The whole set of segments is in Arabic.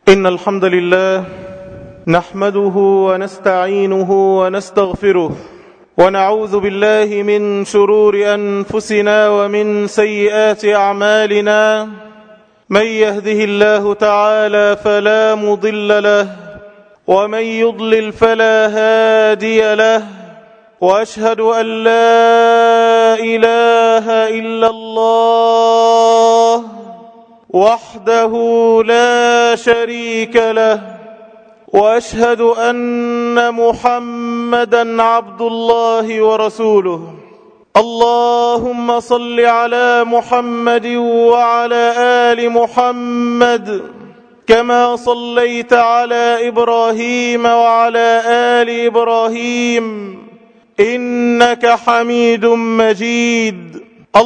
إن الحمد لله نحمده ونستعينه ونستغفره ونعوذ بالله من شرور أنفسنا ومن سيئات أعمالنا. من يهده الله تعالى فلا مضل له ومن يضلل فلا هادي له، وأشهد أن لا إله إلا الله وحده لا شريك له، وأشهد أن محمدا عبد الله ورسوله. اللهم صل على محمد وعلى آل محمد كما صليت على إبراهيم وعلى آل إبراهيم إنك حميد مجيد.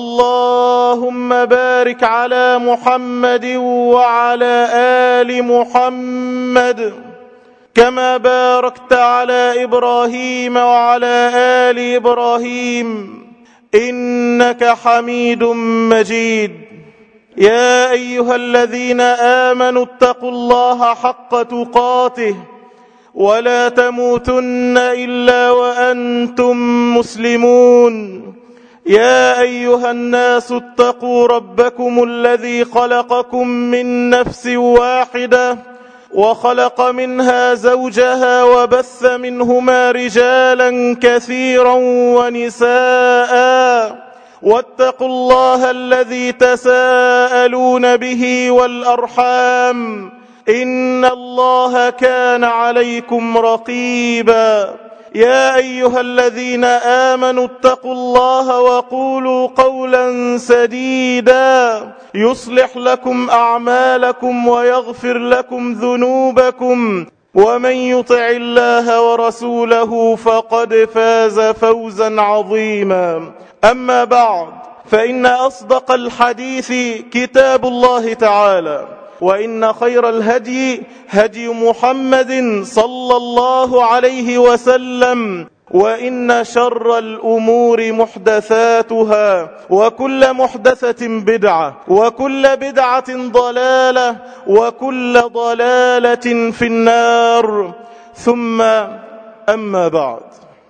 اللهم بارك على محمد وعلى آل محمد كما باركت على إبراهيم وعلى آل إبراهيم إنك حميد مجيد. يا أيها الذين آمنوا اتقوا الله حق تقاته ولا تموتن إلا وأنتم مسلمون. يا أيها الناس اتقوا ربكم الذي خلقكم من نفس واحدة وخلق منها زوجها وبث منهما رجالا كثيرا ونساء، واتقوا الله الذي تساءلون به والأرحام إن الله كان عليكم رقيبا. يا أيها الذين آمنوا اتقوا الله وقولوا قولا سديدا يصلح لكم أعمالكم ويغفر لكم ذنوبكم، ومن يطع الله ورسوله فقد فاز فوزا عظيما. أما بعد، فإن أصدق الحديث كتاب الله تعالى، وإن خير الهدي هدي محمد صلى الله عليه وسلم، وإن شر الأمور محدثاتها، وكل محدثة بدعة، وكل بدعة ضلالة، وكل ضلالة في النار. ثم أما بعد،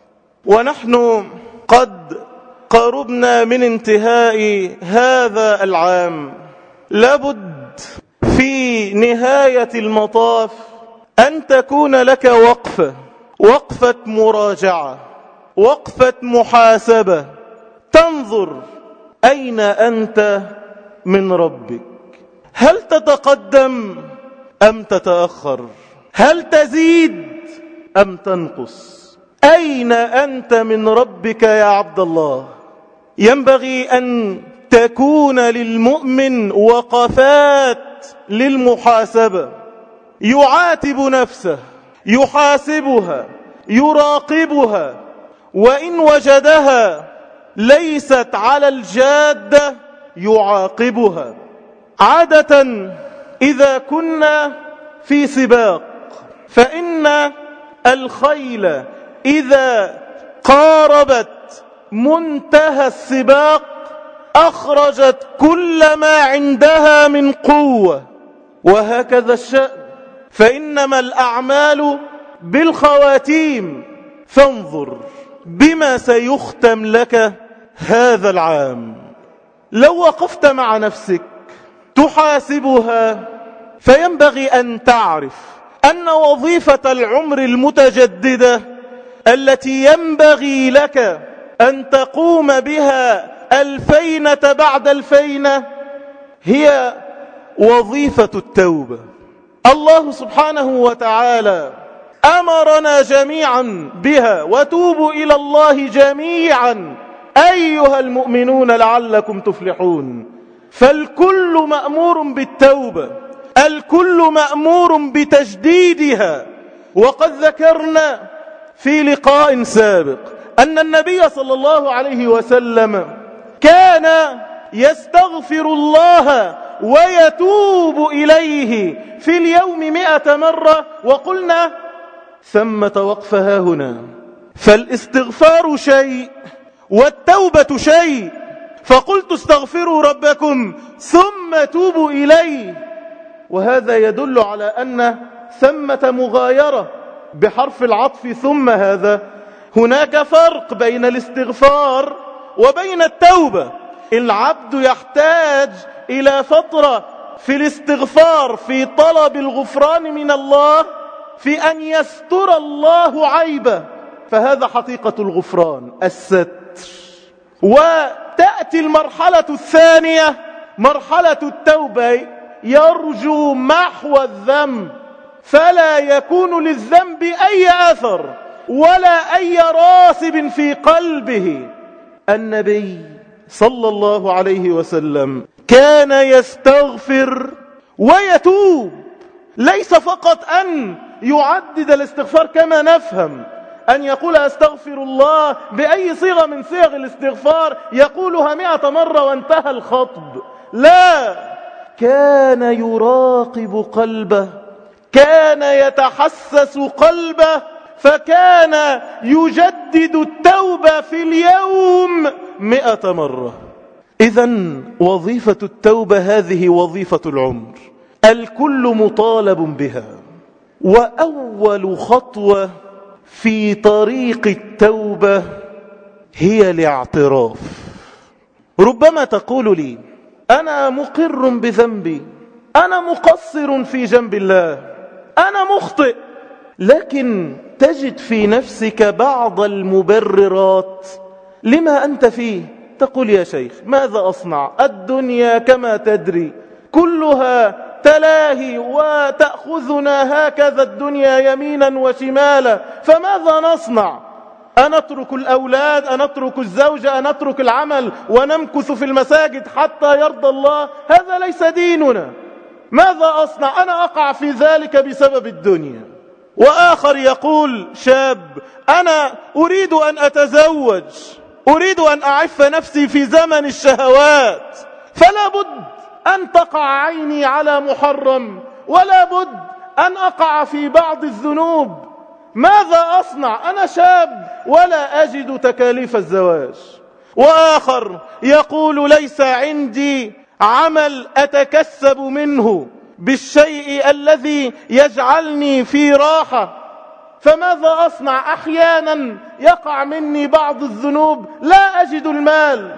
ونحن قد قربنا من انتهاء هذا العام، لابد في نهاية المطاف أن تكون لك وقفة مراجعة، وقفة محاسبة، تنظر أين أنت من ربك. هل تتقدم أم تتأخر؟ هل تزيد أم تنقص؟ أين أنت من ربك يا عبد الله؟ ينبغي أن تكون للمؤمن وقفات للمحاسبة، يعاتب نفسه، يحاسبها، يراقبها، وإن وجدها ليست على الجادة يعاقبها. عادة إذا كنا في سباق، فإن الخيل إذا قاربت منتهى السباق أخرجت كل ما عندها من قوة، وهكذا الشأن. فإنما الأعمال بالخواتيم، فانظر بما سيختم لك هذا العام. لو وقفت مع نفسك تحاسبها، فينبغي أن تعرف أن وظيفة العمر المتجددة التي ينبغي لك أن تقوم بها الفينة بعد الفينة هي وظيفة التوبة. الله سبحانه وتعالى أمرنا جميعا بها، وتوبوا إلى الله جميعا أيها المؤمنون لعلكم تفلحون. فالكل مأمور بالتوبة، الكل مأمور بتجديدها. وقد ذكرنا في لقاء سابق أن النبي صلى الله عليه وسلم كان يستغفر الله ويتوب إليه في اليوم 100 مرة، وقلنا ثمة وقفها هنا. فالاستغفار شيء والتوبة شيء، فقلت استغفروا ربكم ثم توبوا إليه. وهذا يدل على أن ثمة مغايرة بحرف العطف ثم هذا. هناك فرق بين الاستغفار وبين التوبة. العبد يحتاج إلى فترة في الاستغفار، في طلب الغفران من الله، في أن يستر الله عيبه، فهذا حقيقة الغفران، الستر. وتأتي المرحلة الثانية، مرحلة التوبة، يرجو محو الذنب، فلا يكون للذنب أي أثر ولا أي راسب في قلبه. النبي صلى الله عليه وسلم كان يستغفر ويتوب، ليس فقط أن يعدد الاستغفار كما نفهم، أن يقول أستغفر الله بأي صيغة من صيغ الاستغفار يقولها 100 مرة وانتهى الخطب، لا، كان يراقب قلبه، كان يتحسس قلبه، فكان يجدد التوبة في اليوم 100 مرة. إذن وظيفة التوبة هذه وظيفة العمر، الكل مطالب بها. وأول خطوة في طريق التوبة هي الاعتراف. ربما تقول لي أنا مقر بذنبي، أنا مقصر في جنب الله، أنا مخطئ، لكن تجد في نفسك بعض المبررات لما أنت فيه. تقول يا شيخ ماذا أصنع؟ الدنيا كما تدري كلها تلاهي وتأخذنا هكذا الدنيا يمينا وشمالا، فماذا نصنع؟ أنترك الأولاد، أنترك الزوجة، أنترك العمل ونمكث في المساجد حتى يرضى الله؟ هذا ليس ديننا. ماذا أصنع؟ أنا أقع في ذلك بسبب الدنيا. وآخر يقول شاب أنا أريد أن أتزوج، أريد أن أعف نفسي في زمن الشهوات، فلا بد أن تقع عيني على محرم، ولا بد أن أقع في بعض الذنوب. ماذا أصنع؟ أنا شاب ولا أجد تكاليف الزواج. وآخر يقول ليس عندي عمل أتكسب منه بالشيء الذي يجعلني في راحة، فماذا أصنع؟ أحيانا يقع مني بعض الذنوب، لا أجد المال.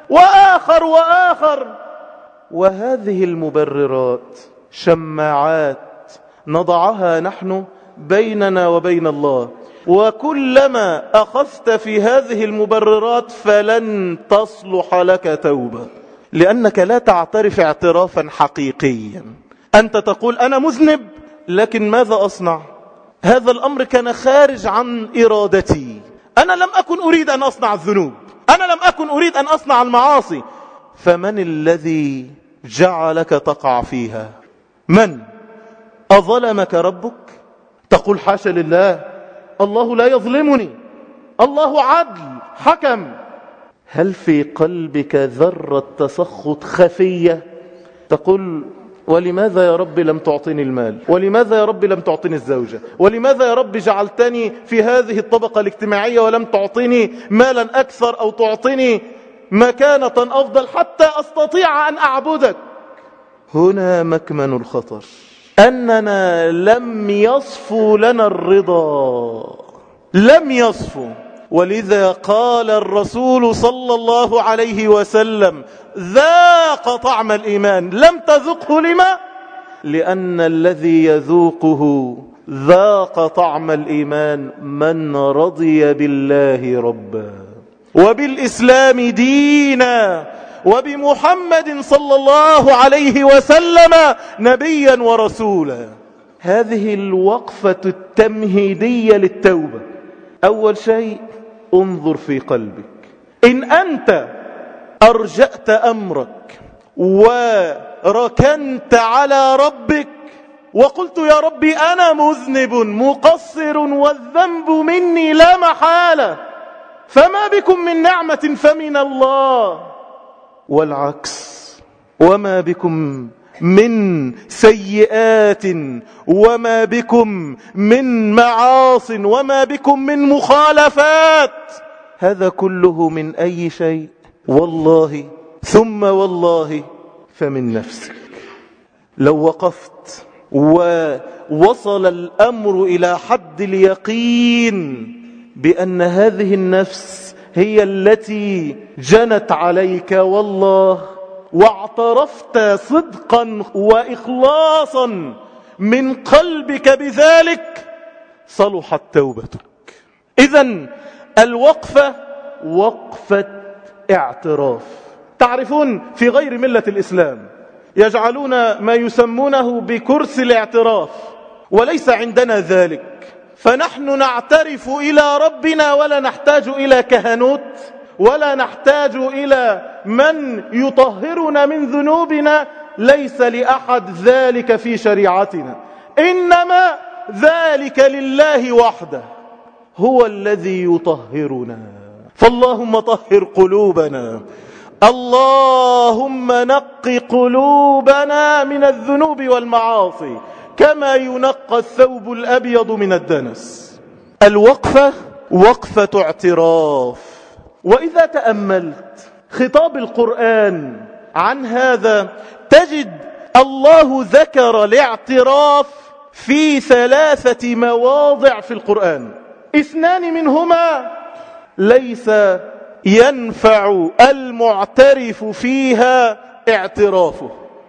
وآخر. وهذه المبررات شماعات نضعها نحن بيننا وبين الله، وكلما أخذت في هذه المبررات فلن تصلح لك توبة، لأنك لا تعترف اعترافا حقيقيا. أنت تقول أنا مذنب، لكن ماذا أصنع؟ هذا الأمر كان خارج عن إرادتي، أنا لم أكن أريد أن أصنع الذنوب، أنا لم أكن أريد أن أصنع المعاصي. فمن الذي جعلك تقع فيها؟ من؟ أظلمك ربك؟ تقول حاشا لله، الله لا يظلمني، الله عدل حكم. هل في قلبك ذرة تسخط خفية تقول ولماذا يا رب لم تعطيني المال؟ ولماذا يا رب لم تعطيني الزوجة؟ ولماذا يا رب جعلتني في هذه الطبقة الاجتماعية ولم تعطيني مالا أكثر أو تعطيني مكانة أفضل حتى أستطيع أن أعبدك؟ هنا مكمن الخطر، أننا لم يصفو لنا الرضا، لم يصفو. ولذا قال الرسول صلى الله عليه وسلم ذاق طعم الإيمان لم تذقه. لما؟ لأن الذي يذوقه ذاق طعم الإيمان من رضي بالله ربا وبالإسلام دينا وبمحمد صلى الله عليه وسلم نبيا ورسولا. هذه الوقفة التمهيدية للتوبة. أول شيء انظر في قلبك، إن أنت أرجأت أمرك وركنت على ربك وقلت يا ربي أنا مذنب مقصر والذنب مني لا محالة، فما بكم من نعمة فمن الله، والعكس، وما بكم من سيئات وما بكم من معاص وما بكم من مخالفات، هذا كله من أي شيء؟ والله ثم والله فمن نفسك. لو وقفت ووصل الأمر إلى حد اليقين بأن هذه النفس هي التي جنت عليك والله، واعترفت صدقا وإخلاصا من قلبك بذلك، صلحت توبتك. إذن الوقفة وقفة اعتراف. تعرفون في غير ملة الإسلام يجعلون ما يسمونه بكرسي الاعتراف، وليس عندنا ذلك، فنحن نعترف إلى ربنا ولا نحتاج إلى كهنوت ولا نحتاج إلى من يطهرنا من ذنوبنا. ليس لأحد ذلك في شريعتنا، إنما ذلك لله وحده، هو الذي يطهرنا. فاللهم طهر قلوبنا، اللهم نق قلوبنا من الذنوب والمعاصي كما ينقى الثوب الأبيض من الدنس. الوقفة وقفة اعتراف. وإذا تأملت خطاب القرآن عن هذا تجد الله ذكر الاعتراف في 3 مواضع في القرآن، 2 منهما ليس ينفع المعترف فيها اعترافه،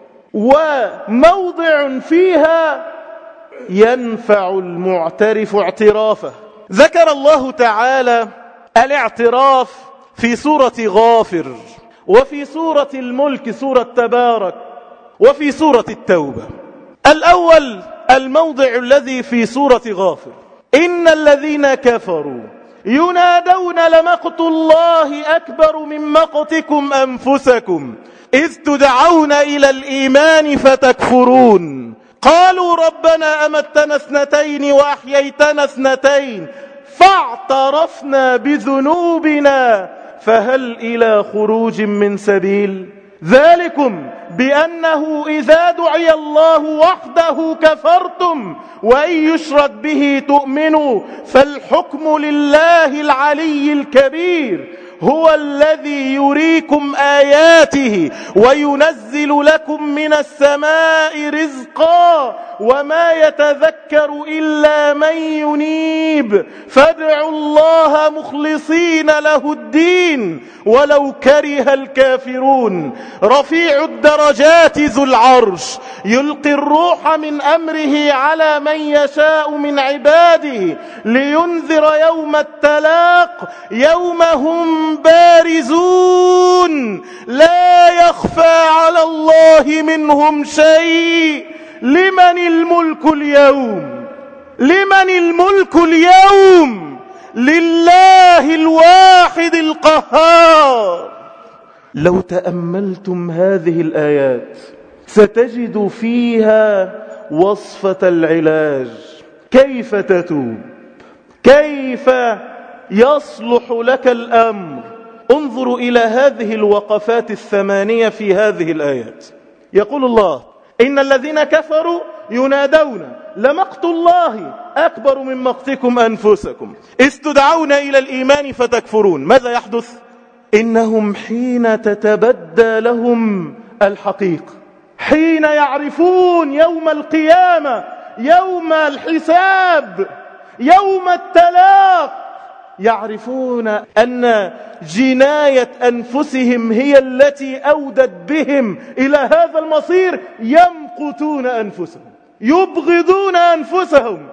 وموضع فيها ينفع المعترف اعترافه. ذكر الله تعالى الاعتراف في سورة غافر، وفي سورة الملك سورة تبارك، وفي سورة التوبة. الأول الموضع الذي في سورة غافر: إن الذين كفروا ينادون لمقت الله أكبر من مقتكم أنفسكم إذ تدعون إلى الإيمان فتكفرون قالوا ربنا أمتنا 2 وأحييتنا 2 فاعترفنا بذنوبنا فهل إلى خروج من سبيل. ذلكم بأنه إذا دعي الله وحده كفرتم وإن يشرك به تؤمنوا فالحكم لله العلي الكبير هو الذي يريكم آياته وينزل لكم من السماء رزقا وما يتذكر إلا من ينيب فادعوا الله مخلصين له الدين ولو كره الكافرون. رفيع الدرجات ذو العرش يلقي الروح من أمره على من يشاء من عباده لينذر يوم التلاق يوم هم بارزون لا يخفى على الله منهم شيء. لمن الملك اليوم؟ لمن الملك اليوم؟ لله الواحد القهار. لو تأملتم هذه الآيات ستجد فيها وصفة العلاج، كيف تتوب، كيف يصلح لك الأمر. انظروا إلى هذه الوقفات 8 في هذه الآيات. يقول الله: إن الذين كفروا ينادون لمقت الله أكبر من مقتكم أنفسكم إذ تدعون إلى الإيمان فتكفرون. ماذا يحدث؟ إنهم حين تتبدى لهم الحقيقة، حين يعرفون يوم القيامة، يوم الحساب، يوم التلاق، يعرفون أن جناية أنفسهم هي التي أودت بهم إلى هذا المصير، يمقتون أنفسهم، يبغضون أنفسهم،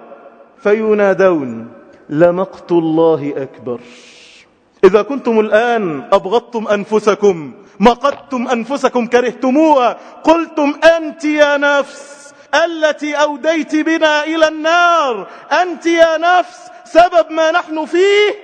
فينادون لمقت الله أكبر. إذا كنتم الآن أبغضتم أنفسكم، مقتم أنفسكم، كرهتموها، قلتم أنت يا نفس التي أوديت بنا إلى النار، أنت يا نفس سبب ما نحن فيه،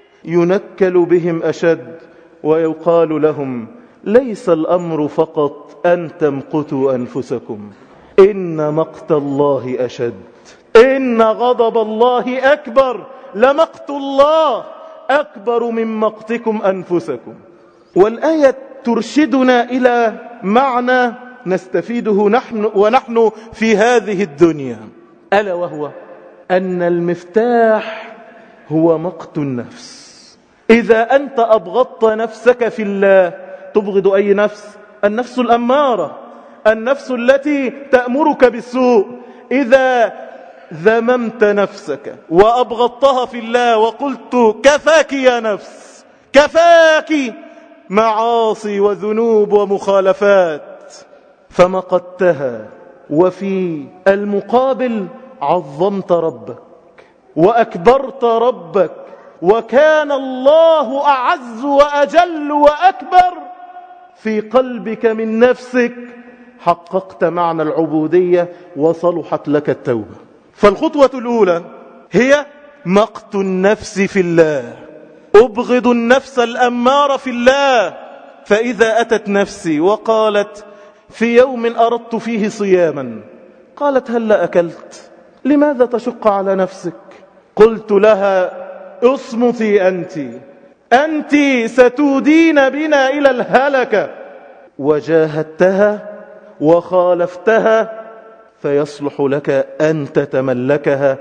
ينكل بهم أشد ويقال لهم ليس الأمر فقط أن تمقتوا أنفسكم، إن مقت الله أشد، إن غضب الله أكبر، لمقت الله أكبر من مقتكم أنفسكم. والآية ترشدنا إلى معنى نستفيده ونحن في هذه الدنيا، ألا وهو أن المفتاح هو مقت النفس. إذا أنت أبغضت نفسك في الله، تبغض أي نفس؟ النفس الأمارة النفس التي تأمرك بالسوء. إذا ذممت نفسك وأبغضتها في الله وقلت كفاك يا نفس، كفاك معاصي وذنوب ومخالفات، فمقتها، وفي المقابل عظمت ربك وأكبرت ربك، وكان الله أعز وأجل وأكبر في قلبك من نفسك، حققت معنى العبودية وصلحت لك التوبة. فالخطوة الأولى هي مقت النفس في الله، أبغض النفس الأمارة في الله. فإذا أتت نفسي وقالت في يوم أردت فيه صياما، قالت هل أكلت؟ لماذا تشق على نفسك؟ قلت لها اصمتي أنت ستودين بنا إلى الهلكة. وجاهدتها وخالفتها، فيصلح لك أن تتملكها،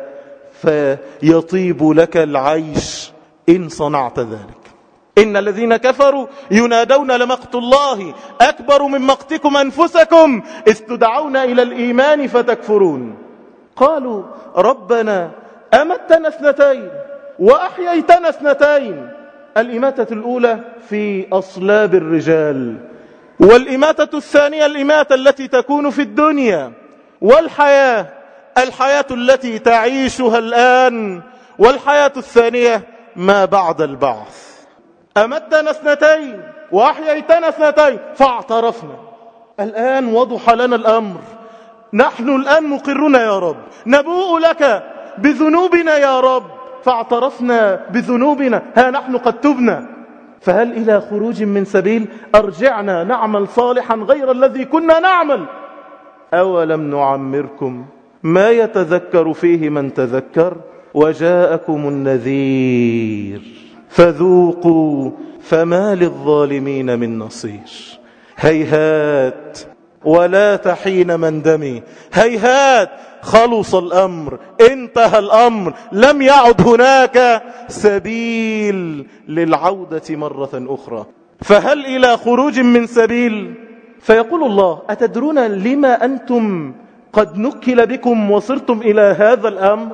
فيطيب لك العيش إن صنعت ذلك. إن الذين كفروا ينادون لمقت الله أكبر من مقتكم أنفسكم إذ تدعون إلى الإيمان فتكفرون. قالوا ربنا أمتنا 2 وأحييتنا 2. الإماتة الأولى في أصلاب الرجال، والإماتة الثانية الإماتة التي تكون في الدنيا، والحياة الحياة التي تعيشها الآن، والحياة الثانية ما بعد البعث. أمتنا 2 وأحييتنا 2 فاعترفنا. الآن وضح لنا الأمر، نحن الآن مقرون يا رب، نبوء لك بذنوبنا يا رب، فاعترفنا بذنوبنا، ها نحن قد تبنا، فهل إلى خروج من سبيل؟ أرجعنا نعمل صالحا غير الذي كنا نعمل. أولم نعمركم ما يتذكر فيه من تذكر وجاءكم النذير فذوقوا فما للظالمين من نصير. هيهات ولا تحين مندمي، هيهات، خلص الأمر، انتهى الأمر، لم يعد هناك سبيل للعودة مرة أخرى. فهل إلى خروج من سبيل؟ فيقول الله أتدرون لما أنتم قد نكل بكم وصرتم إلى هذا الأمر؟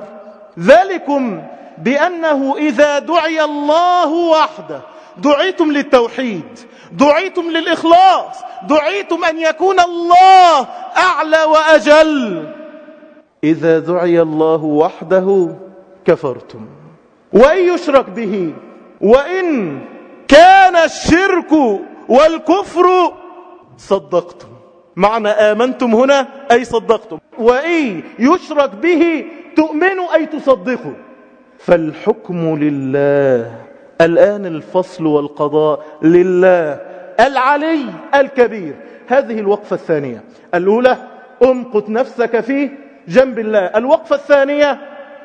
ذلكم بأنه إذا دعي الله وحده دعيتم للتوحيد، دعيتم للإخلاص، دعيتم أن يكون الله أعلى وأجل. إذا دعي الله وحده كفرتم، وإن يشرك به، وإن كان الشرك والكفر صدقتم. معنى آمنتم هنا أي صدقتم، وإن يشرك به تؤمنوا أي تصدقوا. فالحكم لله. الآن الفصل والقضاء لله العلي الكبير. هذه الوقفة الثانية. الأولى أمقت نفسك في جنب الله، الوقفة الثانية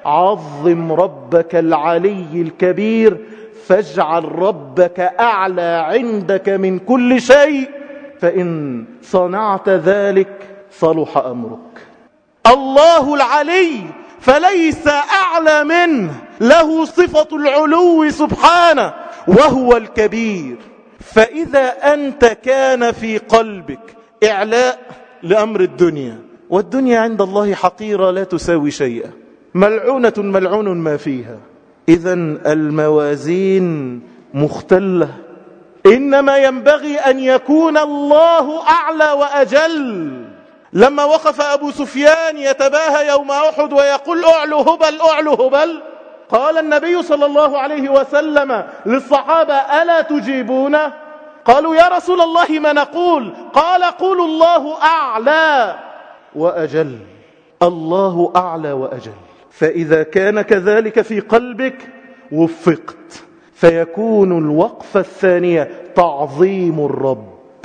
عظم ربك العلي الكبير، فاجعل ربك أعلى عندك من كل شيء، فإن صنعت ذلك صلح أمرك. الله العلي فليس أعلى منه، له صفة العلو سبحانه، وهو الكبير. فإذا أنت كان في قلبك إعلاء لأمر الدنيا، والدنيا عند الله حقيرة لا تساوي شيئا، ملعونة ملعون ما فيها، إذن الموازين مختلة. إنما ينبغي أن يكون الله أعلى وأجل. لما وقف أبو سفيان يتباهى يوم أحد ويقول أعلو هبل أعلو هبل، قال النبي صلى الله عليه وسلم للصحابة ألا تجيبون؟ قالوا يا رسول الله ما نقول؟ قال قولوا الله أعلى وأجل. الله أعلى وأجل. فإذا كان كذلك في قلبك وفقت، فيكون الوقفة الثانية تعظيم الرب،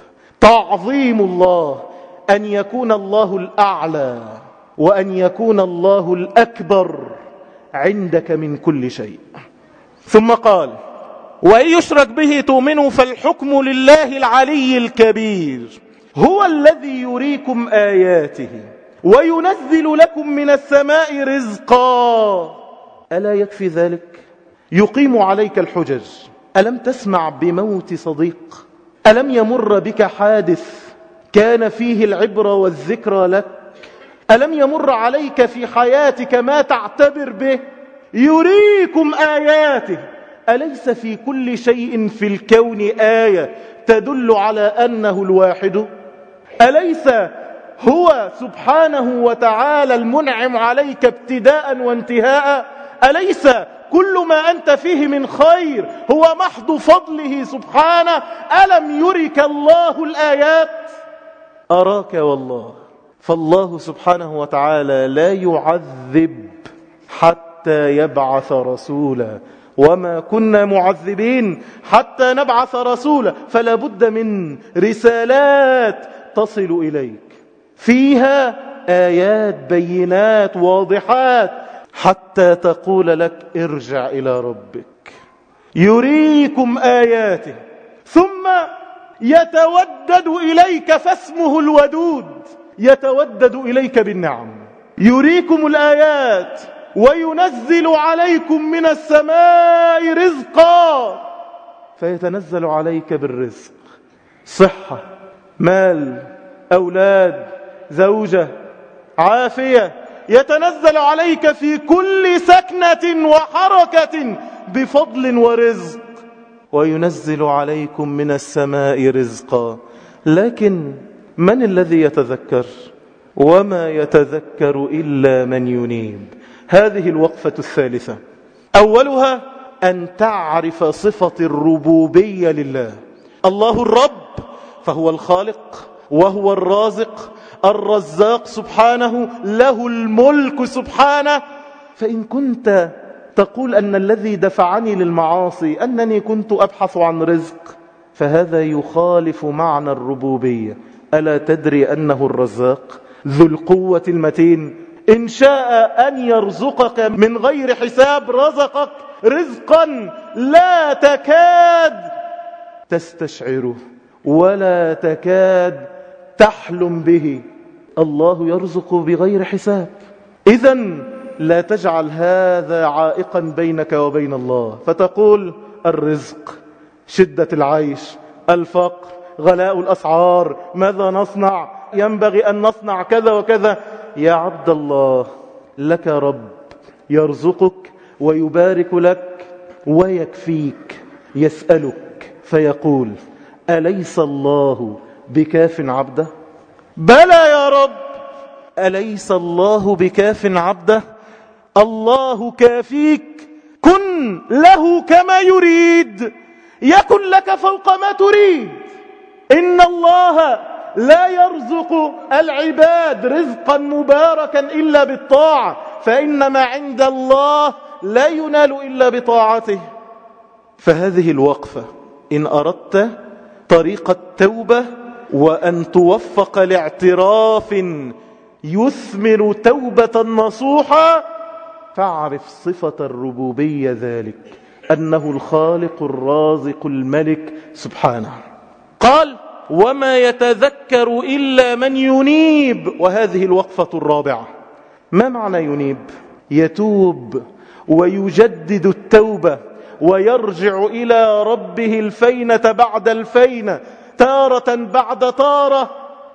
تعظيم الله، أن يكون الله الأعلى وأن يكون الله الأكبر عندك من كل شيء. ثم قال وإن يشرك به تؤمنوا فالحكم لله العلي الكبير، هو الذي يريكم آياته وينزل لكم من السماء رزقا. ألا يكفي ذلك؟ يقيم عليك الحجج. ألم تسمع بموت صديق؟ ألم يمر بك حادث كان فيه العبرة والذكرى لك؟ ألم يمر عليك في حياتك ما تعتبر به؟ يريكم آياته. أليس في كل شيء في الكون آية تدل على أنه الواحد؟ أليس هو سبحانه وتعالى المنعم عليك ابتداء وانتهاء؟ أليس كل ما أنت فيه من خير هو محض فضله سبحانه؟ ألم يرك الله الآيات؟ أراك والله. فالله سبحانه وتعالى لا يعذب حتى يبعث رسولا، وما كنا معذبين حتى نبعث رسولا. فلا بد من رسالات تصل إليك فيها آيات بينات واضحات حتى تقول لك ارجع إلى ربك. يريكم آياته ثم يتودد إليك، فاسمه الودود، يتودد إليك بالنعم. يريكم الآيات وينزل عليكم من السماء رزقا، فيتنزل عليك بالرزق، صحة، مال، أولاد، زوجة، عافية، يتنزل عليك في كل سكنة وحركة بفضل ورزق. وينزل عليكم من السماء رزقا. لكن من الذي يتذكر؟ وما يتذكر إلا من ينيب. هذه الوقفة الثالثة، أولها أن تعرف صفة الربوبية لله. الله الرب، فهو الخالق وهو الرازق الرزاق سبحانه، له الملك سبحانه. فإن كنت تقول أن الذي دفعني للمعاصي أنني كنت أبحث عن رزق، فهذا يخالف معنى الربوبية. ألا تدري أنه الرزاق ذو القوة المتين؟ إن شاء أن يرزقك من غير حساب رزقك رزقا لا تكاد تستشعره ولا تكاد تحلم به. الله يرزق بغير حساب. إذن لا تجعل هذا عائقا بينك وبين الله، فتقول الرزق، شدة العيش، الفقر، غلاء الأسعار، ماذا نصنع؟ ينبغي أن نصنع كذا وكذا. يا عبد الله، لك رب يرزقك ويبارك لك ويكفيك. يسألك فيقول أليس الله بكاف عبده؟ بلى يا رب. أليس الله بكاف عبده؟ الله كافيك. كن له كما يريد يكن لك فوق ما تريد. إن الله لا يرزق العباد رزقا مباركا إلا بالطاعة، فإن ما عند الله لا ينال إلا بطاعته. فهذه الوقفة إن أردت طريق التوبة وأن توفق لاعتراف يثمر توبة نصوحة، فاعرف صفة الربوبية ذلك، أنه الخالق الرازق الملك سبحانه. قال وما يتذكر إلا من ينيب. وهذه الوقفة الرابعة. ما معنى ينيب؟ يتوب ويجدد التوبة ويرجع إلى ربه الفينة بعد الفينة، تارة بعد تارة.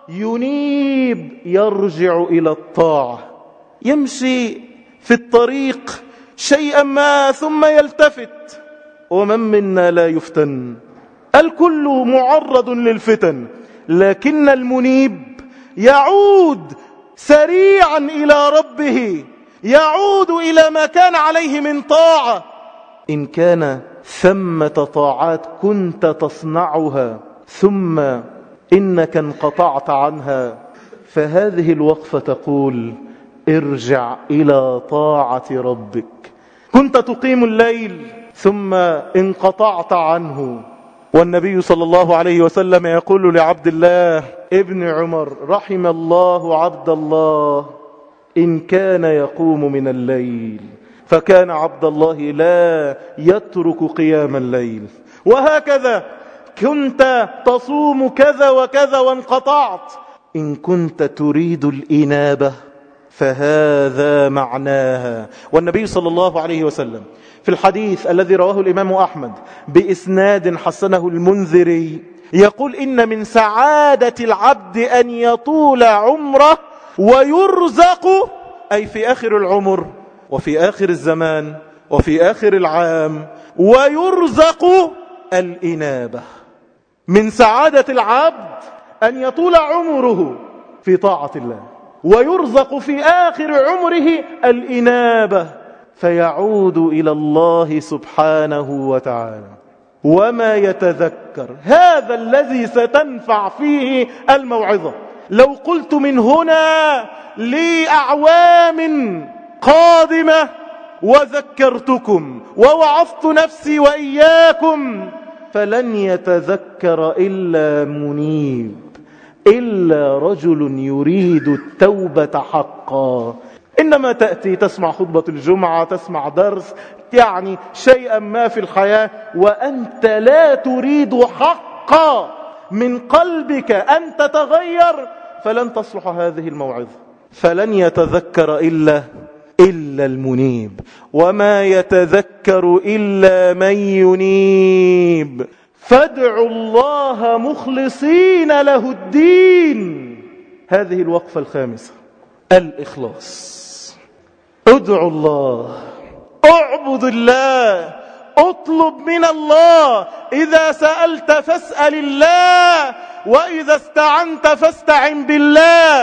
ينيب يرجع إلى الطاعة، يمشي في الطريق شيئا ما ثم يلتفت. ومن منا لا يفتن؟ الكل معرض للفتن، لكن المنيب يعود سريعا إلى ربه، يعود إلى ما كان عليه من طاعة. إن كان ثمة طاعات كنت تصنعها ثم إنك انقطعت عنها، فهذه الوقفة تقول ارجع إلى طاعة ربك. كنت تقيم الليل ثم انقطعت عنه، والنبي صلى الله عليه وسلم يقول لعبد الله ابن عمر رحم الله عبد الله إن كان يقوم من الليل. فكان عبد الله لا يترك قيام الليل. وهكذا كنت تصوم كذا وكذا وانقطعت. إن كنت تريد الإنابة فهذا معناها. والنبي صلى الله عليه وسلم في الحديث الذي رواه الإمام أحمد بإسناد حسنه المنذري يقول إن من سعادة العبد أن يطول عمره ويرزق، أي في آخر العمر وفي آخر الزمان وفي آخر العام، ويرزق الإنابة. من سعادة العبد أن يطول عمره في طاعة الله، ويرزق في آخر عمره الإنابة، فيعود إلى الله سبحانه وتعالى. وما يتذكر هذا الذي ستنفع فيه الموعظة. لو قلت من هنا لأعوام قادمة وذكرتكم ووعظت نفسي وإياكم، فلن يتذكر إلا منيب، إلا رجل يريد التوبة حقا. إنما تأتي تسمع خطبة الجمعة، تسمع درس، يعني شيئا ما في الحياة، وأنت لا تريد حقا من قلبك أن تتغير، فلن تصلح هذه الموعظة. فلن يتذكر إلا المنيب، وما يتذكر إلا من ينيب. فادعوا الله مخلصين له الدين. هذه الوقفة الخامسة، الإخلاص. ادعوا الله، اعبد الله، اطلب من الله. إذا سألت فاسأل الله، وإذا استعنت فاستعن بالله،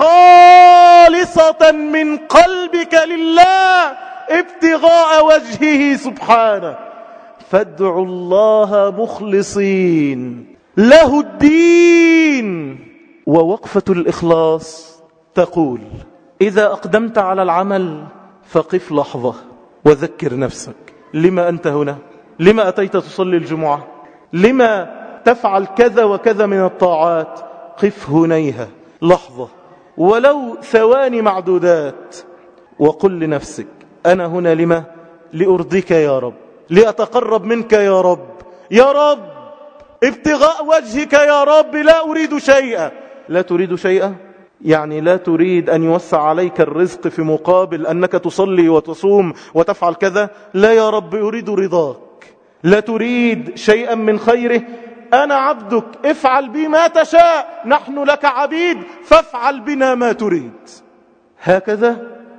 خالصة من قلبك لله ابتغاء وجهه سبحانه. فادعوا الله مخلصين له الدين. ووقفة الإخلاص تقول: إذا أقدمت على العمل فقف لحظة وذكر نفسك، لما أنت هنا؟ لما أتيت تصلي الجمعة؟ لما تفعل كذا وكذا من الطاعات؟ قف هنيها لحظة، ولو ثواني معدودات، وقل لنفسك: أنا هنا لما؟ لأرضيك يا رب، لأتقرب منك يا رب، يا رب ابتغاء وجهك يا رب، لا أريد شيئا. لا تريد شيئا يعني لا تريد أن يوسع عليك الرزق في مقابل أنك تصلي وتصوم وتفعل كذا. لا يا رب، أريد رضاك. لا تريد شيئا من خيره. أنا عبدك، افعل بي ما تشاء، نحن لك عبيد، فافعل بنا ما تريد. هكذا.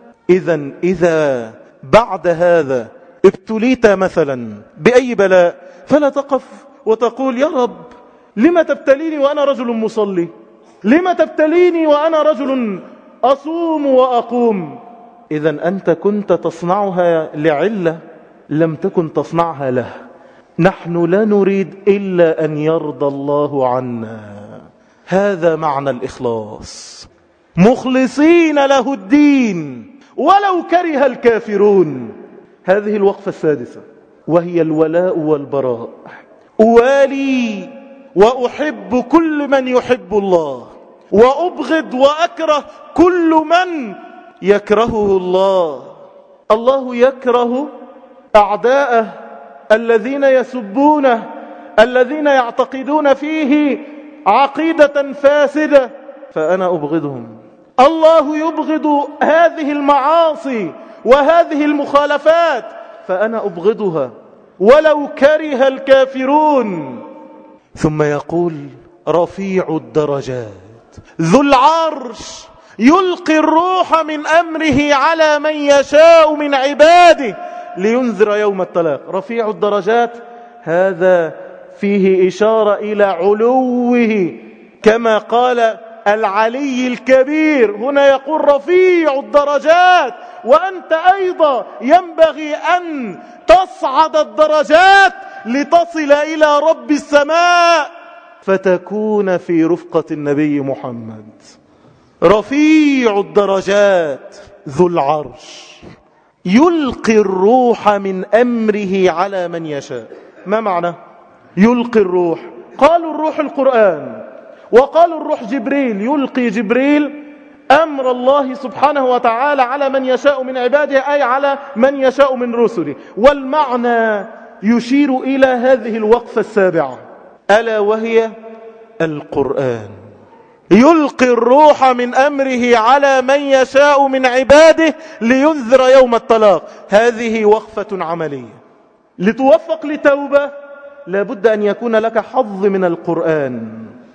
إذا بعد هذا ابتليت مثلا بأي بلاء، فلا تقف وتقول: يا رب لما تبتليني وأنا رجل مصلي؟ لما تبتليني وأنا رجل أصوم وأقوم؟ إذا أنت كنت تصنعها لعلة لم تكن تصنعها له. نحن لا نريد إلا أن يرضى الله عنا. هذا معنى الإخلاص، مخلصين له الدين ولو كره الكافرون. هذه الوقفة السادسة، وهي الولاء والبراء. أوالي وأحب كل من يحب الله، وأبغض وأكره كل من يكرهه الله. الله يكره أعداءه الذين يسبونه، الذين يعتقدون فيه عقيدة فاسدة، فأنا أبغضهم. الله يبغض هذه المعاصي وهذه المخالفات، فأنا أبغضها ولو كره الكافرون. ثم يقول: رفيع الدرجات ذو العرش يلقي الروح من أمره على من يشاء من عباده لينذر يوم التلاق. رفيع الدرجات هذا فيه إشارة إلى علوه، كما قال العلي الكبير، هنا يقول رفيع الدرجات. وأنت أيضا ينبغي أن تصعد الدرجات لتصل إلى رب السماء، فتكون في رفقة النبي محمد. رفيع الدرجات ذو العرش يلقي الروح من أمره على من يشاء. ما معنى يلقي الروح؟ قالوا الروح القرآن، وقالوا الروح جبريل. يلقي جبريل أمر الله سبحانه وتعالى على من يشاء من عباده، أي على من يشاء من رسله. والمعنى يشير إلى هذه الوقفة السابعة، ألا وهي القرآن. يلقي الروح من أمره على من يشاء من عباده لينذر يوم التلاق. هذه وقفة عملية لتوفق لتوبة، لابد أن يكون لك حظ من القرآن،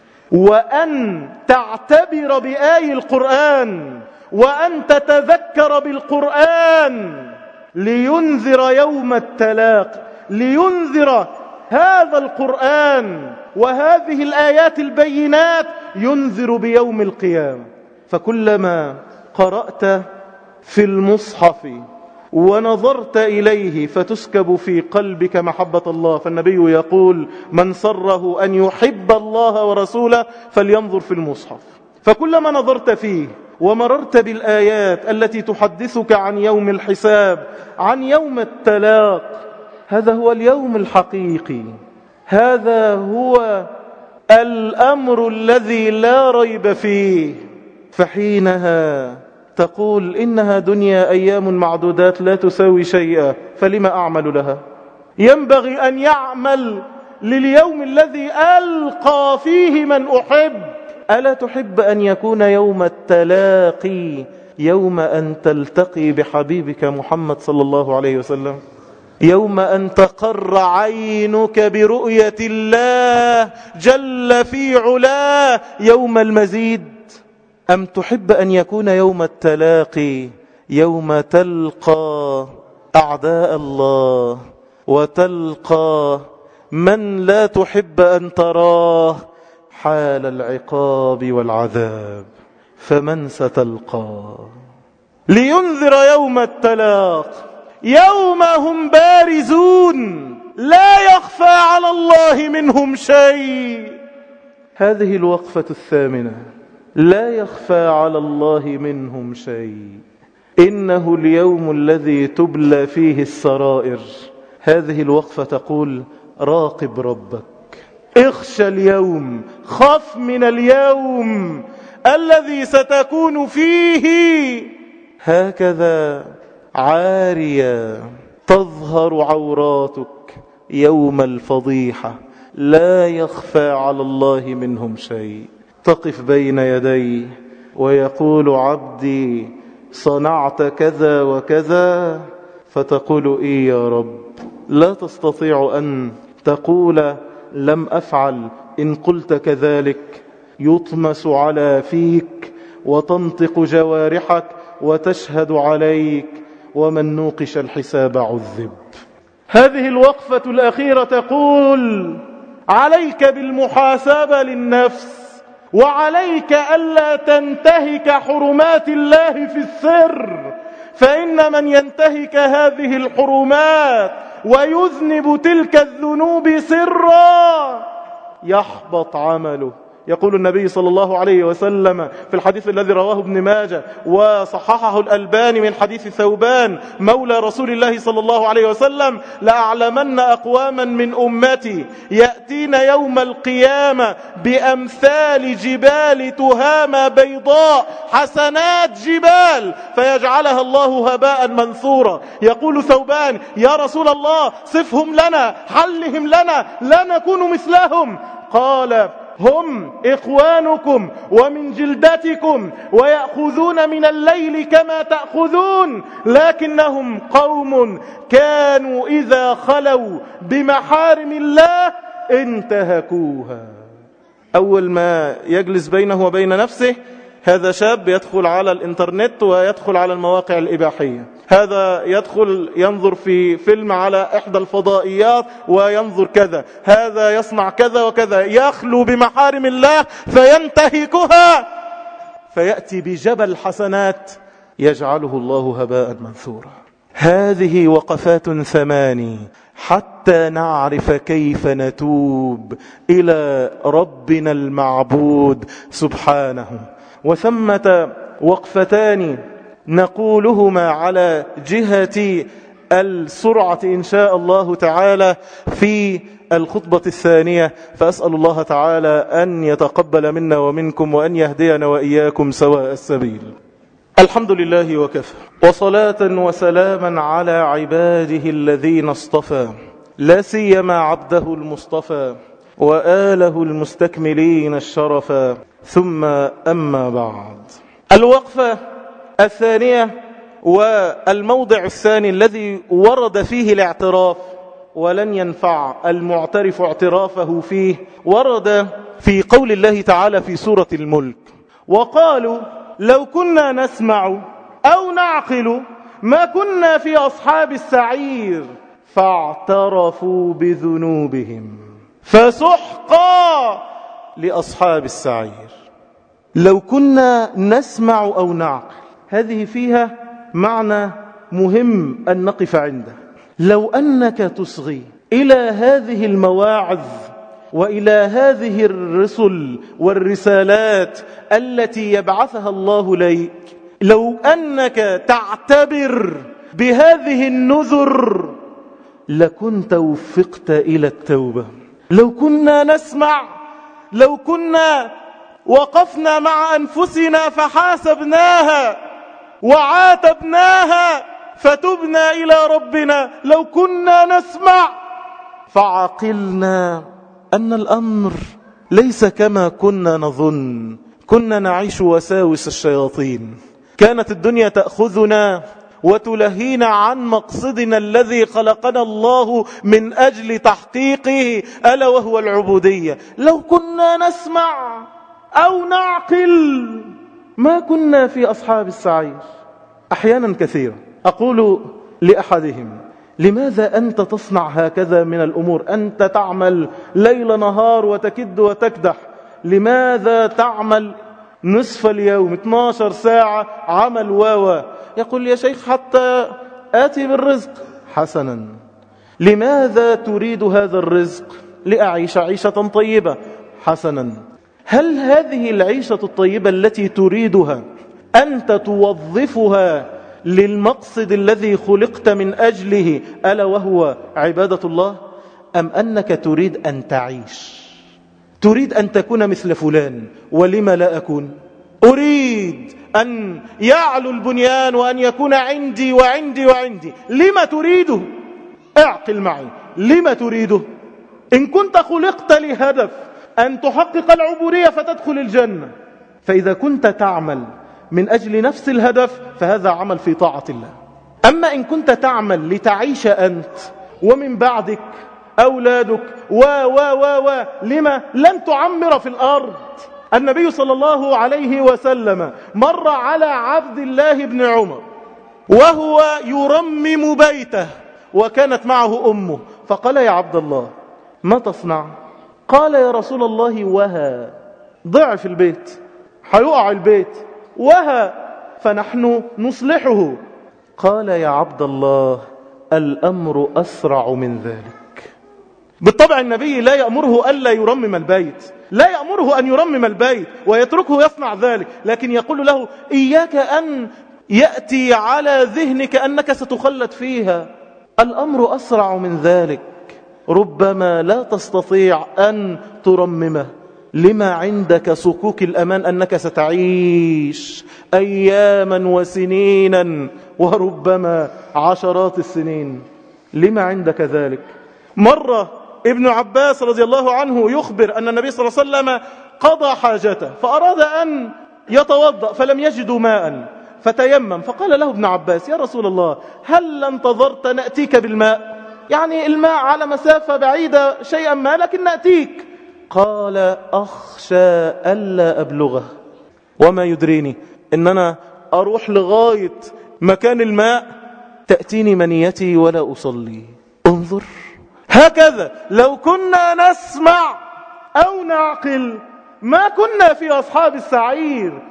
وأن تعتبر بآي القرآن، وأن تتذكر بالقرآن لينذر يوم التلاق، لينذر هذا القرآن وهذه الآيات البينات ينذر بيوم القيامة. فكلما قرأت في المصحف ونظرت إليه فتسكب في قلبك محبة الله، فالنبي يقول من سره أن يحب الله ورسوله فلينظر في المصحف. فكلما نظرت فيه ومررت بالآيات التي تحدثك عن يوم الحساب، عن يوم التلاق، هذا هو اليوم الحقيقي، هذا هو الأمر الذي لا ريب فيه. فحينها تقول إنها دنيا أيام معدودات لا تساوي شيئا، فلما أعمل لها؟ ينبغي أن يعمل لليوم الذي ألقى فيه من أحب. ألا تحب أن يكون يوم التلاقي يوم أن تلتقي بحبيبك محمد صلى الله عليه وسلم، يوم أن تقر عينك برؤية الله جل في علاه يوم المزيد؟ أم تحب أن يكون يوم التلاقي يوم تلقى أعداء الله وتلقى من لا تحب أن تراه حال العقاب والعذاب؟ فمن ستلقى؟ لينذر يوم التلاق يوم هم بارزون لا يخفى على الله منهم شيء. هذه الوقفة الثامنة، لا يخفى على الله منهم شيء. إنه اليوم الذي تبلى فيه السرائر. هذه الوقفة تقول راقب ربك، اخشى اليوم، خف من اليوم الذي ستكون فيه هكذا عارية تظهر عوراتك يوم الفضيحة، لا يخفى على الله منهم شيء. تقف بين يديه ويقول عبدي صنعت كذا وكذا، فتقول إيه يا رب؟ لا تستطيع أن تقول لم أفعل. إن قلت كذلك يطمس على فيك وتنطق جوارحك وتشهد عليك، ومن نوقش الحساب عذب. هذه الوقفة الأخيرة تقول عليك بالمحاسبة للنفس، وعليك ألا تنتهك حرمات الله في السر، فإن من ينتهك هذه الحرمات ويذنب تلك الذنوب سرا يحبط عمله. يقول النبي صلى الله عليه وسلم في الحديث الذي رواه ابن ماجه وصححه الألباني من حديث ثوبان مولى رسول الله صلى الله عليه وسلم: لأعلمن أقواما من أمتي يأتين يوم القيامة بأمثال جبال تهامة بيضاء حسنات جبال فيجعلها الله هباء منثورا. يقول ثوبان: يا رسول الله صفهم لنا، حلهم لنا لا نكون مثلهم. قال: هم إخوانكم ومن جلدتكم ويأخذون من الليل كما تأخذون، لكنهم قوم كانوا إذا خلوا بمحارم الله انتهكوها. أول ما يجلس بينه وبين نفسه، هذا شاب يدخل على الإنترنت ويدخل على المواقع الإباحية، هذا يدخل ينظر في فيلم على إحدى الفضائيات وينظر كذا، هذا يصنع كذا وكذا، يخلو بمحارم الله فينتهكها، فيأتي بجبل حسنات يجعله الله هباء منثورا. هذه وقفات 8 حتى نعرف كيف نتوب إلى ربنا المعبود سبحانه. وثمة وقفتان نقولهما على جهة السرعة إن شاء الله تعالى في الخطبة الثانية، فأسأل الله تعالى أن يتقبل منا ومنكم وأن يهدينا وإياكم سواء السبيل. الحمد لله وكفى، وصلاة وسلاما على عباده الذين اصطفى، لا سيما عبده المصطفى وآله المستكملين الشرفا، ثم أما بعد. الوقفة الثانية والموضع الثاني الذي ورد فيه الاعتراف ولن ينفع المعترف اعترافه فيه. ورد في قول الله تعالى في سورة الملك: وقالوا لو كنا نسمع أو نعقل ما كنا في أصحاب السعير فاعترفوا بذنوبهم فسحقا لأصحاب السعير. لو كنا نسمع أو نعقل، هذه فيها معنى مهم أن نقف عنده. لو أنك تصغي إلى هذه المواعظ وإلى هذه الرسل والرسالات التي يبعثها الله ليك، لو أنك تعتبر بهذه النذر لكنت وفقت إلى التوبة. لو كنا نسمع، لو كنا وقفنا مع أنفسنا فحاسبناها وعاتبناها فتبنا إلى ربنا، لو كنا نسمع فعقلنا أن الأمر ليس كما كنا نظن. كنا نعيش وساوس الشياطين، كانت الدنيا تأخذنا وتلهينا عن مقصدنا الذي خلقنا الله من أجل تحقيقه، ألا وهو العبودية. لو كنا نسمع أو نعقل ما كنا في أصحاب السعير. أحيانا كثيرا أقول لأحدهم: لماذا أنت تصنع هكذا من الأمور؟ أنت تعمل ليل نهار وتكد وتكدح، لماذا تعمل نصف اليوم 12 ساعة عمل يقول: يا شيخ حتى آتي بالرزق. حسنا، لماذا تريد هذا الرزق؟ لأعيش عيشة طيبة. حسنا، هل هذه العيشة الطيبة التي تريدها أنت توظفها للمقصد الذي خلقت من أجله، ألا وهو عبادة الله، أم أنك تريد أن تعيش؟ تريد أن تكون مثل فلان، ولما لا أكون؟ أريد أن يعلو البنيان وأن يكون عندي وعندي وعندي. لما تريده؟ اعقل معي، لما تريده؟ إن كنت خلقت لهدف أن تحقق العبودية فتدخل الجنة، فإذا كنت تعمل من أجل نفس الهدف فهذا عمل في طاعة الله. أما إن كنت تعمل لتعيش أنت ومن بعدك أولادك لما لن تعمر في الأرض. النبي صلى الله عليه وسلم مر على عبد الله بن عمر وهو يرمم بيته وكانت معه أمه، فقال: يا عبد الله ما تصنع؟ قال: يا رسول الله ضعف البيت، هيقع البيت، فنحن نصلحه. قال: يا عبد الله الأمر أسرع من ذلك. بالطبع النبي لا يأمره ألا يرمم البيت، لا يأمره أن يرمم البيت ويتركه يصنع ذلك، لكن يقول له: إياك أن يأتي على ذهنك أنك ستخلد فيها، الأمر أسرع من ذلك. ربما لا تستطيع أن ترممه لما عندك صكوك الأمان أنك ستعيش أياما وسنينا وربما عشرات السنين، لما عندك ذلك. مرة ابن عباس رضي الله عنه يخبر أن النبي صلى الله عليه وسلم قضى حاجته فأراد أن يتوضأ فلم يجدوا ماء فتيمم، فقال له ابن عباس: يا رسول الله هل انتظرت نأتيك بالماء؟ يعني الماء على مسافة بعيدة شيئا ما لكن نأتيك. قال: أخشى ألا أبلغه، وما يدريني إن أنا أروح لغاية مكان الماء تأتيني منيتي ولا أصلي. انظر، هكذا لو كنا نسمع أو نعقل ما كنا في أصحاب السعير.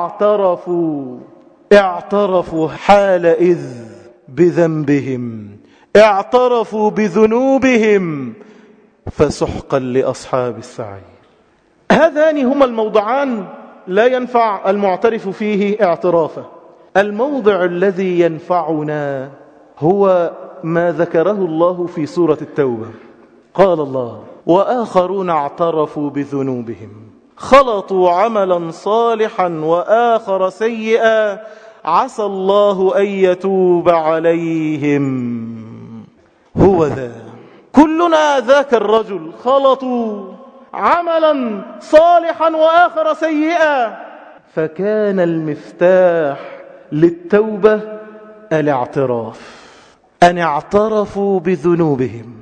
اعترفوا حالئذ بذنبهم، اعترفوا بذنوبهم فسحقا لأصحاب السعير. هذان هما الموضعان لا ينفع المعترف فيه اعترافه. الموضع الذي ينفعنا هو ما ذكره الله في سورة التوبة. قال الله: وآخرون اعترفوا بذنوبهم خلطوا عملا صالحا وآخر سيئا عسى الله أن يتوب عليهم. هو ذا، كلنا ذاك الرجل خلطوا عملا صالحا وآخر سيئا، فكان المفتاح للتوبة الاعتراف، أن اعترفوا بذنوبهم.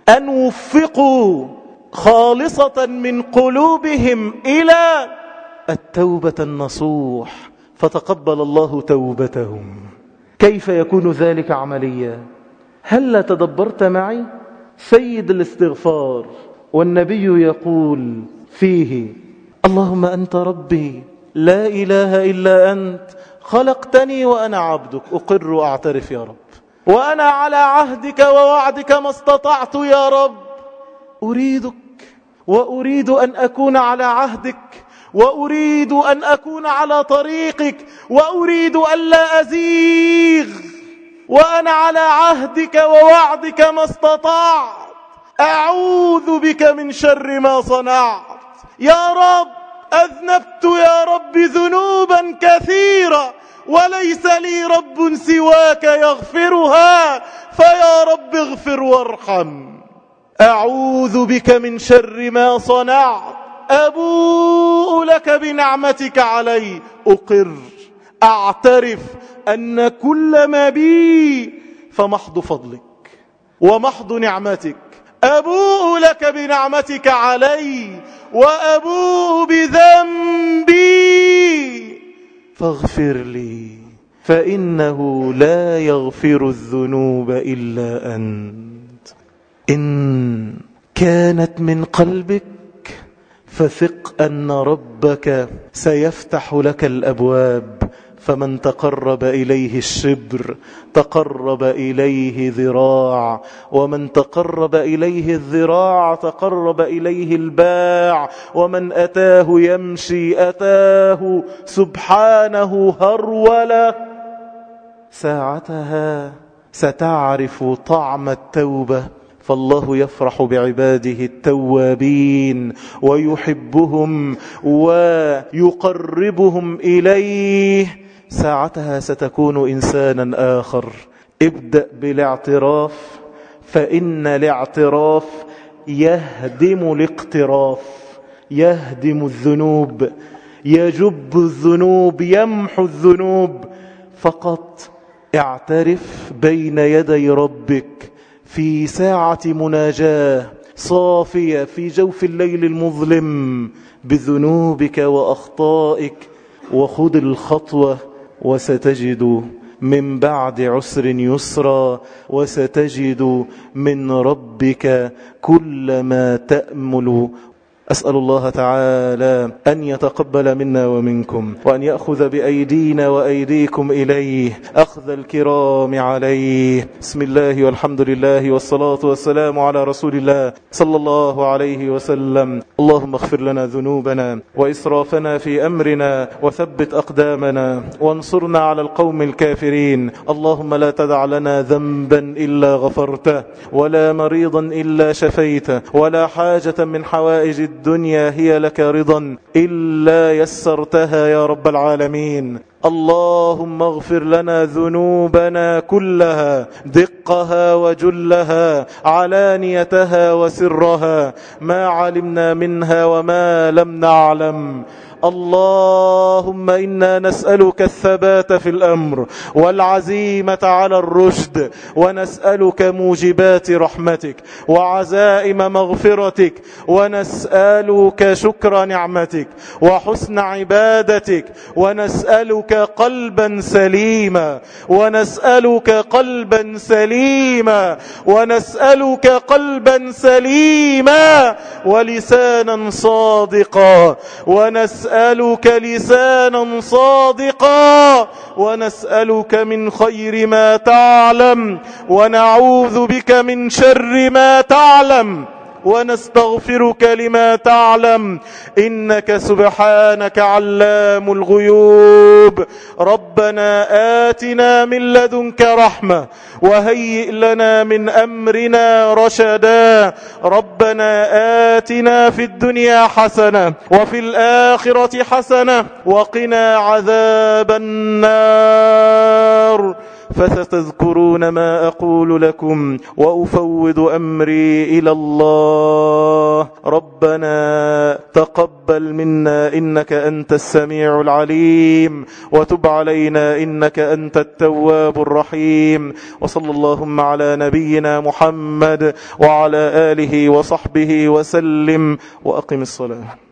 أن وفقوا خالصة من قلوبهم إلى التوبة النصوح، فتقبل الله توبتهم. كيف يكون ذلك عمليا؟ هل تدبرت معي سيد الاستغفار والنبي يقول فيه: اللهم أنت ربي لا إله إلا أنت خلقتني وأنا عبدك أقر وأعترف يا رب، وأنا على عهدك ووعدك ما استطعت يا رب، أريدك وأريد أن أكون على عهدك وأريد أن أكون على طريقك وأريد أن لا أزيغ، وأنا على عهدك ووعدك ما استطعت، أعوذ بك من شر ما صنعت يا رب. أذنبت يا رب ذنوبا كثيرة وليس لي رب سواك يغفرها، فيا رب اغفر وارحم. أعوذ بك من شر ما صنعت، أبوء لك بنعمتك علي، أقر أعترف أن كل ما بي فمحض فضلك ومحض نعمتك، أبوء لك بنعمتك علي وأبوء بذنبي فاغفر لي، فإنه لا يغفر الذنوب إلا أنت. إن كانت من قلبك فثق أن ربك سيفتح لك الأبواب، فمن تقرب إليه الشبر تقرب إليه ذراع، ومن تقرب إليه الذراع تقرب إليه الباع، ومن أتاه يمشي أتاه سبحانه هرولا. ساعتها ستعرف طعم التوبة، فالله يفرح بعباده التوابين ويحبهم ويقربهم إليه. ساعتها ستكون إنسانا آخر. ابدأ بالاعتراف، فإن الاعتراف يهدم الاقتراف، يهدم الذنوب، يجب الذنوب، يمحو الذنوب. فقط اعترف بين يدي ربك في ساعة مناجاة صافية في جوف الليل المظلم بذنوبك وأخطائك، وخذ الخطوة وستجد من بعد عسر يسرا، وستجد من ربك كل ما تأمل. أسأل الله تعالى أن يتقبل منا ومنكم، وأن يأخذ بأيدينا وأيديكم إليه أخذ الكرام عليه. بسم الله والحمد لله والصلاة والسلام على رسول الله صلى الله عليه وسلم. اللهم اغفر لنا ذنوبنا وإسرافنا في أمرنا، وثبت أقدامنا، وانصرنا على القوم الكافرين. اللهم لا تدع لنا ذنبا إلا غفرته، ولا مريضا إلا شفيته، ولا حاجة من حوائج الدنيا هي لك رضا إلا يسرتها يا رب العالمين. اللهم اغفر لنا ذنوبنا كلها، دقها وجلها، علانيتها وسرها، ما علمنا منها وما لم نعلم. اللهم إنا نسألك الثبات في الأمر والعزيمة على الرشد، ونسألك موجبات رحمتك وعزائم مغفرتك، ونسألك شكر نعمتك وحسن عبادتك، ونسألك قلبا سليما، ونسألك قلبا سليما، ونسألك قلبا سليما، ولسانا صادقا، ونسألك لسانا صادقا، ونسألك من خير ما تعلم، ونعوذ بك من شر ما تعلم، ونستغفرك لما تعلم، إنك سبحانك علام الغيوب. ربنا آتنا من لدنك رحمة وهيئ لنا من أمرنا رشدا. ربنا آتنا في الدنيا حسنة وفي الآخرة حسنة وقنا عذاب النار. فستذكرون ما أقول لكم وأفوض أمري إلى الله. ربنا تقبل منا إنك أنت السميع العليم، وتب علينا إنك أنت التواب الرحيم. وصلى اللهم على نبينا محمد وعلى آله وصحبه وسلم، وأقم الصلاة.